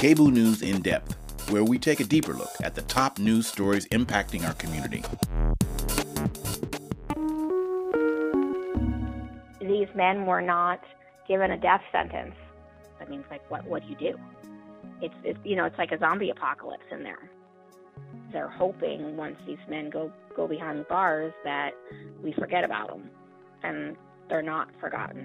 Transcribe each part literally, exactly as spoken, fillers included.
K B O O News In Depth, where we take a deeper look at the top news stories impacting our community. These men were not given a death sentence. That means, like, what, what do you do? It's, it's, you know, it's like a zombie apocalypse in there. They're hoping once these men go, go behind the bars that we forget about them, and they're not forgotten.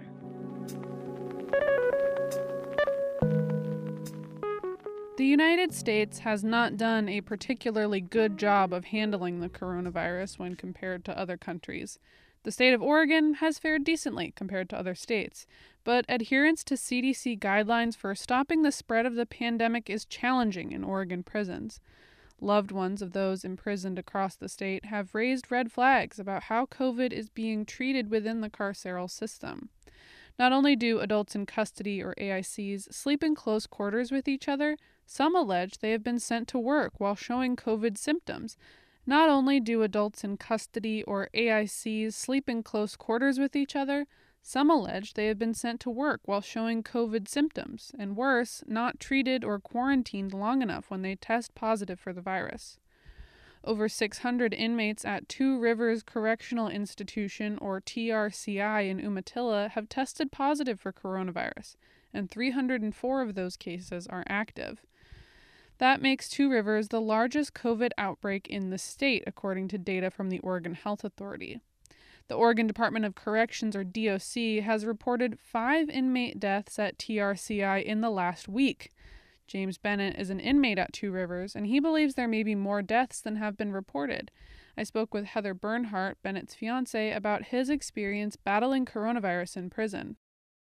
The United States has not done a particularly good job of handling the coronavirus when compared to other countries. The state of Oregon has fared decently compared to other states, but adherence to C D C guidelines for stopping the spread of the pandemic is challenging in Oregon prisons. Loved ones of those imprisoned across the state have raised red flags about how COVID is being treated within the carceral system. Not only do adults in custody or A I Cs sleep in close quarters with each other, some allege they have been sent to work while showing COVID symptoms. Not only do adults in custody or A I Cs sleep in close quarters with each other, some allege they have been sent to work while showing COVID symptoms, and worse, not treated or quarantined long enough when they test positive for the virus. Over six hundred inmates at Two Rivers Correctional Institution, or T R C I, in Umatilla have tested positive for coronavirus, and three hundred four of those cases are active. That makes Two Rivers the largest COVID outbreak in the state, according to data from the Oregon Health Authority. The Oregon Department of Corrections, or D O C, has reported five inmate deaths at T R C I in the last week. James Bennett is an inmate at Two Rivers, and he believes there may be more deaths than have been reported. I spoke with Heather Bernhardt, Bennett's fiance, about his experience battling coronavirus in prison.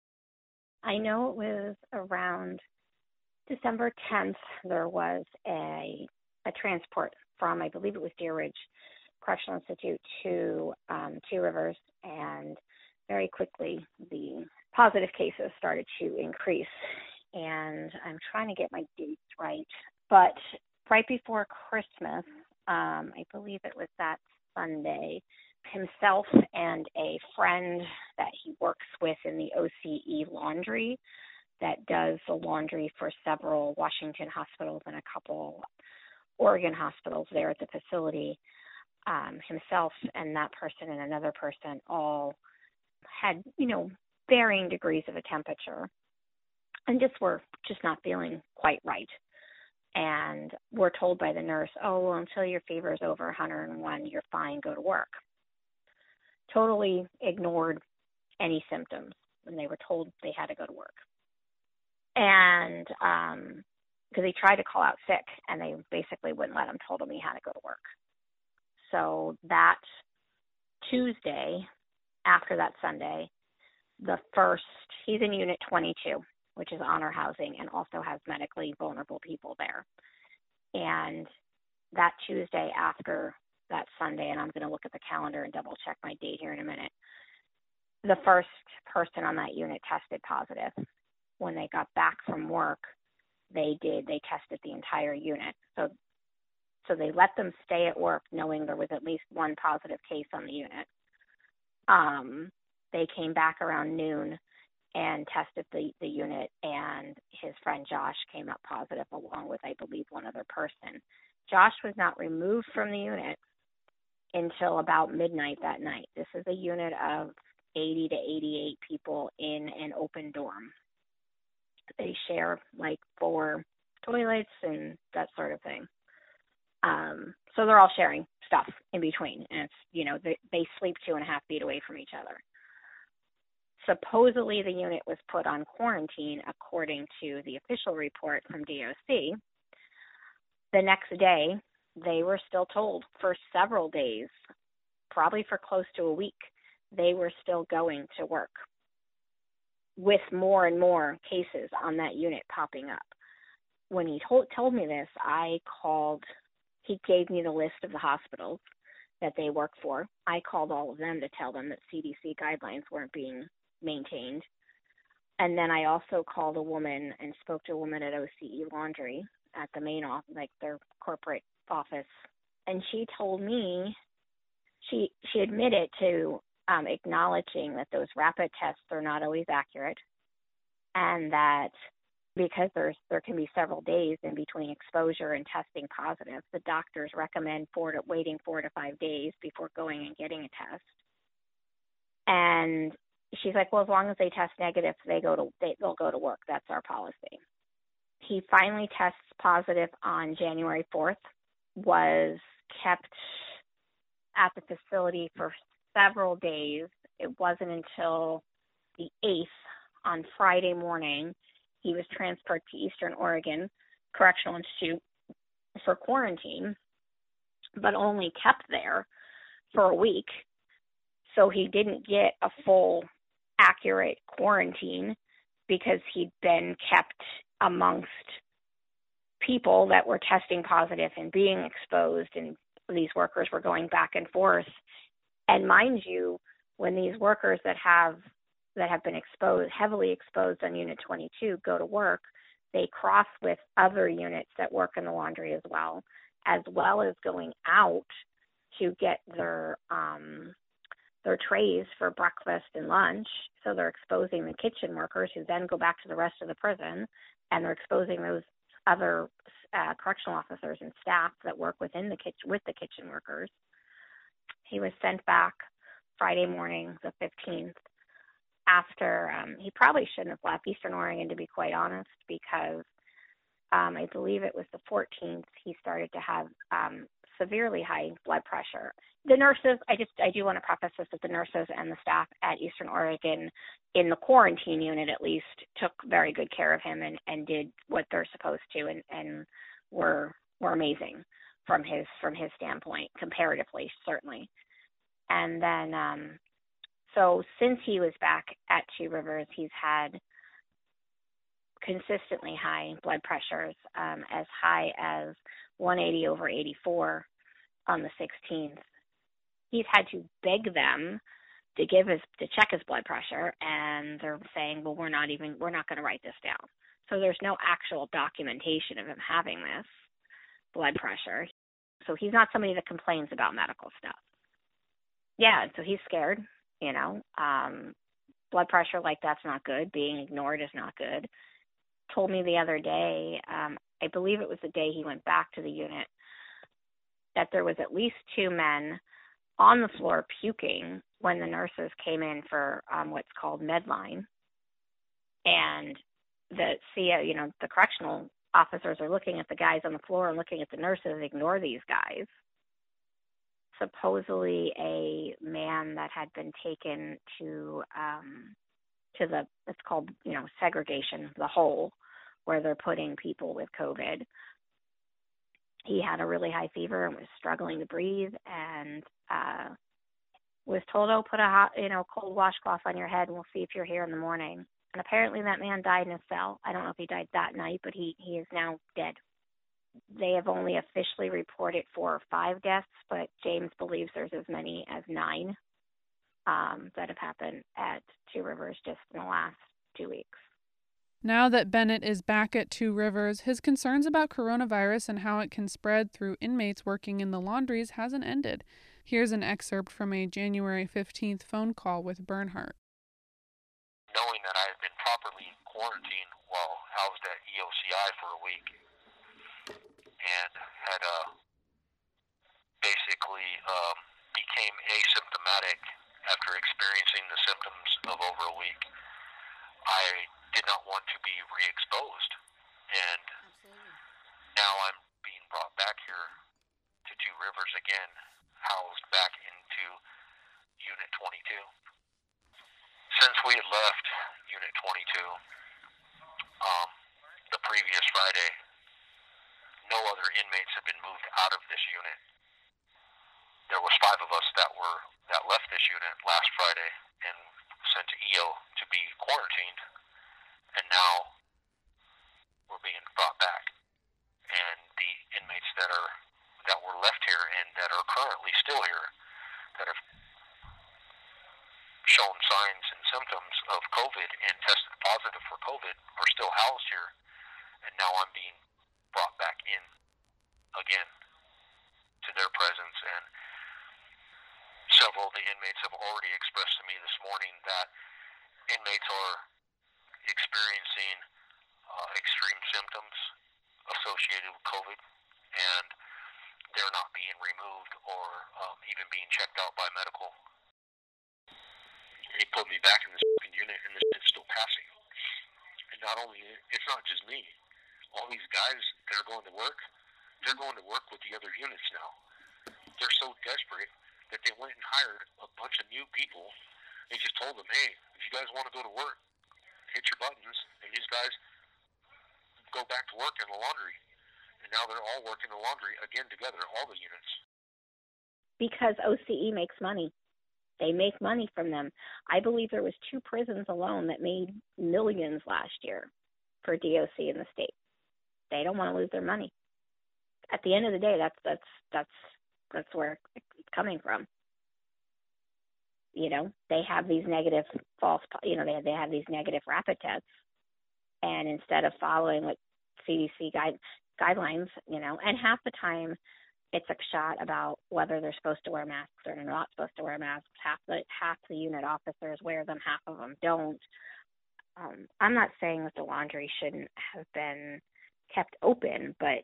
I know it was around December tenth, there was a a transport from, I believe it was Deer Ridge Correctional Institute to um, Two Rivers, and very quickly the positive cases started to increase. And I'm trying to get my dates right, but right before Christmas, um, I believe it was that Sunday, himself and a friend that he works with in the O C E laundry that does the laundry for several Washington hospitals and a couple Oregon hospitals there at the facility, um, himself and that person and another person all had, you know, varying degrees of a temperature and just were just not feeling quite right. And we're told by the nurse, oh, well, until your fever is over one hundred one, you're fine, go to work. Totally ignored any symptoms when they were told they had to go to work. And um, because he tried to call out sick, and they basically wouldn't let him, told him he had to go to work. So that Tuesday, after that Sunday, the first, he's in Unit twenty-two, which is honor housing and also has medically vulnerable people there. And that Tuesday after that Sunday, and I'm going to look at the calendar and double check my date here in a minute, the first person on that unit tested positive. When they got back from work, they did, they tested the entire unit. So so they let them stay at work knowing there was at least one positive case on the unit. Um, they came back around noon and tested the, the unit, and his friend Josh came up positive along with, I believe, one other person. Josh was not removed from the unit until about midnight that night. This is a unit of eighty to eighty-eight people in an open dorm. They share like four toilets and that sort of thing. Um, so they're all sharing stuff in between. And it's, you know, they, they sleep two and a half feet away from each other. Supposedly the unit was put on quarantine according to the official report from D O C. The next day, they were still told for several days, probably for close to a week, they were still going to work, with more and more cases on that unit popping up. When he told, told me this, I called, he gave me the list of the hospitals that they work for. I called all of them to tell them that C D C guidelines weren't being maintained. And then I also called a woman and spoke to a woman at O C E Laundry at the main office, like their corporate office. And she told me, she she admitted to Um, acknowledging that those rapid tests are not always accurate, and that because there's there can be several days in between exposure and testing positive. The doctors recommend four to, waiting four to five days before going and getting a test. And she's like, well, as long as they test negative, they go to they, they'll go to work. That's our policy. He finally tests positive on January fourth, was kept at the facility for several days. It wasn't until the eighth, on Friday morning, he was transferred to Eastern Oregon Correctional Institute for quarantine, but only kept there for a week. So he didn't get a full, accurate quarantine because he'd been kept amongst people that were testing positive and being exposed, and these workers were going back and forth. And mind you, when these workers that have that have been exposed, heavily exposed on Unit twenty-two, go to work, they cross with other units that work in the laundry as well, as well as going out to get their um, their trays for breakfast and lunch. So they're exposing the kitchen workers, who then go back to the rest of the prison, and they're exposing those other uh, correctional officers and staff that work within the kitchen with the kitchen workers. He was sent back Friday morning, the fifteenth, after um, he probably shouldn't have left Eastern Oregon, to be quite honest, because um, I believe it was the fourteenth he started to have um, severely high blood pressure. The nurses, I just I do want to preface this that the nurses and the staff at Eastern Oregon, in the quarantine unit at least, took very good care of him and, and did what they're supposed to, and, and were were amazing from his from his standpoint, comparatively, certainly. And then um, so since he was back at Two Rivers, he's had consistently high blood pressures, um, as high as one eighty over eighty-four on the sixteenth. He's had to beg them to give his to check his blood pressure, and they're saying, well, we're not even we're not going to write this down. So there's no actual documentation of him having this blood pressure. So he's not somebody that complains about medical stuff. Yeah, so he's scared, you know. Um, blood pressure like that's not good. Being ignored is not good. Told me the other day, um, I believe it was the day he went back to the unit, that there was at least two men on the floor puking when the nurses came in for um, what's called Medline. And the C O, you know, the correctional officers are looking at the guys on the floor and looking at the nurses, ignore these guys. Supposedly a man that had been taken to um, to the, it's called, you know, segregation, the hole, where they're putting people with COVID. He had a really high fever and was struggling to breathe, and uh, was told, oh, put a hot, you know, cold washcloth on your head and we'll see if you're here in the morning. And apparently that man died in his cell. I don't know if he died that night, but he, he is now dead. They have only officially reported four or five deaths, but James believes there's as many as nine um, that have happened at Two Rivers just in the last two weeks. Now that Bennett is back at Two Rivers, his concerns about coronavirus and how it can spread through inmates working in the laundries hasn't ended. Here's an excerpt from a January fifteenth phone call with Bernhardt. Knowing that I had been properly quarantined while housed at E O C I for a week, and had uh, basically um, became asymptomatic after experiencing the symptoms of over a week, I did not want to be re-exposed. And Absolutely. Now I'm being brought back here to Two Rivers again, housed back into Unit twenty-two. Since we had left Unit twenty-two um, the previous Friday, no other inmates have been moved out of this unit. There was five of us that were that left this unit last Friday and sent to E O to be quarantined, and now we're being brought back. And the inmates that are that were left here and that are currently still here, that have shown signs and symptoms of COVID and tested positive for COVID, are still housed here, and now I'm being brought back in again to their presence. And several of the inmates have already expressed to me this morning that inmates are experiencing uh, extreme symptoms associated with COVID, and they're not being removed or um, even being checked out by medical. He put me back in this unit, and this is still passing. And not only, it's not just me. All these guys that are going to work, they're going to work with the other units now. They're so desperate that they went and hired a bunch of new people. They just told them, hey, if you guys want to go to work, hit your buttons, and these guys go back to work in the laundry. And now they're all working the laundry again together, all the units. Because O C E makes money. They make money from them. I believe there was two prisons alone that made millions last year for D O C in the state. They don't want to lose their money. At the end of the day, that's that's that's that's where it's coming from. You know, they have these negative false, you know, they they have these negative rapid tests, and instead of following what C D C guide, guidelines, you know, and half the time it's a shot about whether they're supposed to wear masks or they're not supposed to wear masks. Half the half the unit officers wear them, half of them don't. Um, I'm not saying that the laundry shouldn't have been kept open, but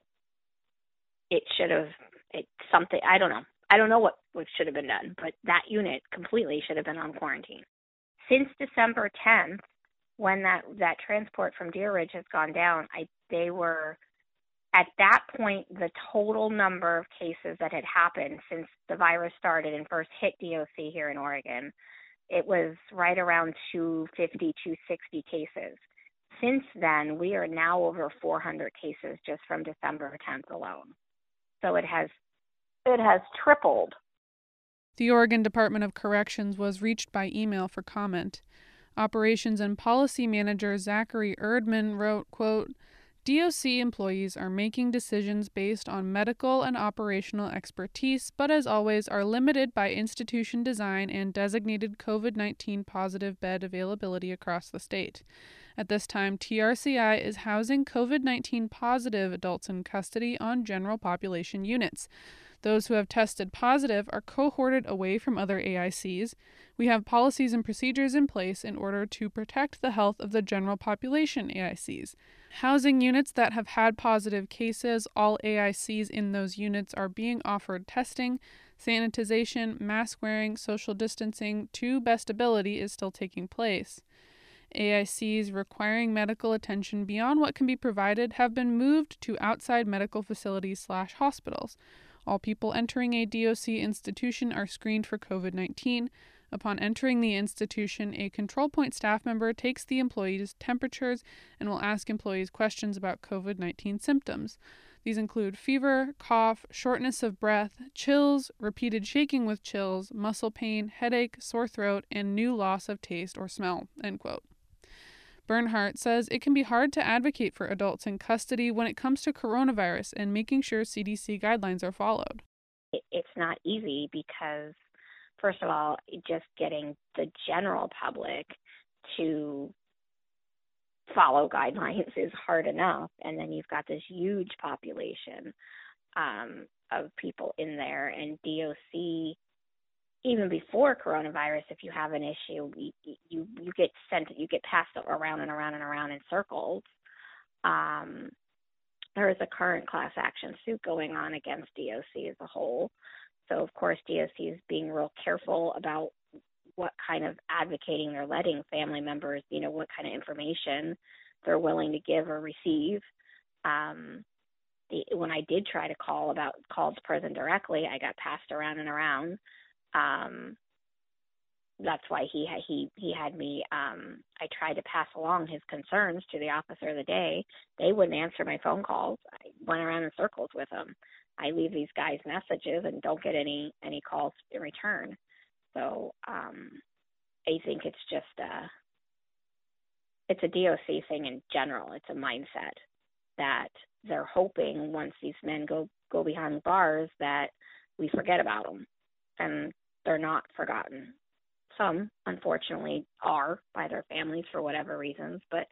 it should have. It something I don't know. I don't know what, what should have been done, but that unit completely should have been on quarantine. Since December tenth, when that, that transport from Deer Ridge has gone down, I they were, at that point, the total number of cases that had happened since the virus started and first hit D O C here in Oregon, it was right around two fifty, two sixty cases. Since then, we are now over four hundred cases just from December tenth alone. So it has It has tripled. The Oregon Department of Corrections was reached by email for comment. Operations and Policy Manager Zachary Erdman wrote, quote, D O C employees are making decisions based on medical and operational expertise, but as always are limited by institution design and designated COVID nineteen positive bed availability across the state. At this time, T R C I is housing COVID nineteen positive adults in custody on general population units. Those who have tested positive are cohorted away from other A I Cs. We have policies and procedures in place in order to protect the health of the general population A I Cs. Housing units that have had positive cases, all A I Cs in those units are being offered testing, sanitization, mask wearing, social distancing to best ability is still taking place. A I Cs requiring medical attention beyond what can be provided have been moved to outside medical facilities slash hospitals. All people entering a D O C institution are screened for COVID nineteen. Upon entering the institution, a control point staff member takes the employees' temperatures and will ask employees questions about COVID nineteen symptoms. These include fever, cough, shortness of breath, chills, repeated shaking with chills, muscle pain, headache, sore throat, and new loss of taste or smell, end quote. Bernhardt says it can be hard to advocate for adults in custody when it comes to coronavirus and making sure C D C guidelines are followed. It's not easy because, first of all, just getting the general public to follow guidelines is hard enough. And then you've got this huge population um, of people in there, and D O C, even before coronavirus, if you have an issue, you you, you get sent, you get passed around and around and around in circles. Um, there is a current class action suit going on against D O C as a whole. So, of course, D O C is being real careful about what kind of advocating they're letting family members, you know, what kind of information they're willing to give or receive. Um, the, when I did try to call about call the prison directly, I got passed around and around. Um, that's why he had, he he had me. Um, I tried to pass along his concerns to the officer of the day. They wouldn't answer my phone calls. I went around in circles with them. I leave these guys messages and don't get any any calls in return. So um, I think it's just a it's a D O C thing in general. It's a mindset that they're hoping once these men go go behind bars that we forget about them, and they're not forgotten. Some, unfortunately, are by their families for whatever reasons, but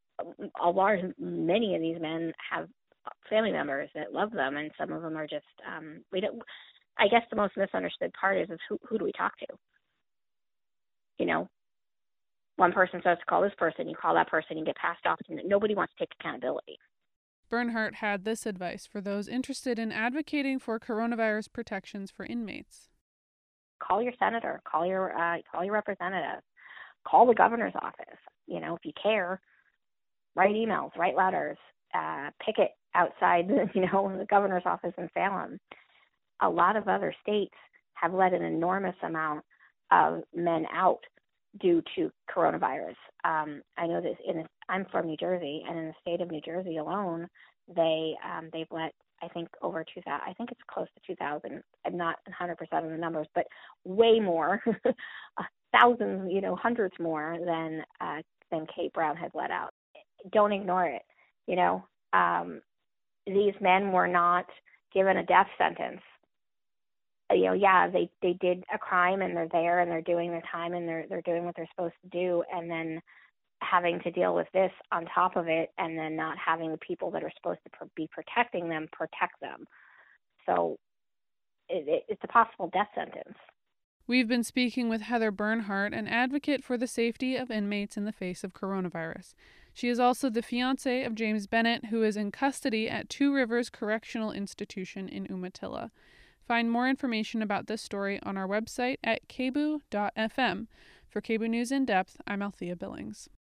a large, many of these men have family members that love them, and some of them are just, um, we don't, I guess the most misunderstood part is, is who, who do we talk to? You know, one person starts to call this person, you call that person, you get passed off, and nobody wants to take accountability. Bernhardt had this advice for those interested in advocating for coronavirus protections for inmates. Call your senator, call your uh, call your representative, call the governor's office. You know, if you care, write emails, write letters, uh, picket outside, you know, the governor's office in Salem. A lot of other states have let an enormous amount of men out due to coronavirus. Um, I know this. In I'm from New Jersey, and in the state of New Jersey alone, they um, they've let I think over two thousand. I think it's close to two thousand. I'm not one hundred percent of the numbers, but way more, thousands, you know, hundreds more than uh, than Kate Brown has let out. Don't ignore it. You know, um, these men were not given a death sentence. You know, yeah, they, they did a crime and they're there and they're doing their time and they're they're doing what they're supposed to do, and then having to deal with this on top of it, and then not having the people that are supposed to be protecting them protect them. So it, it, it's a possible death sentence. We've been speaking with Heather Bernhardt, an advocate for the safety of inmates in the face of coronavirus. She is also the fiancée of James Bennett, who is in custody at Two Rivers Correctional Institution in Umatilla. Find more information about this story on our website at k b o dot f m. For K B O News In Depth, I'm Althea Billings.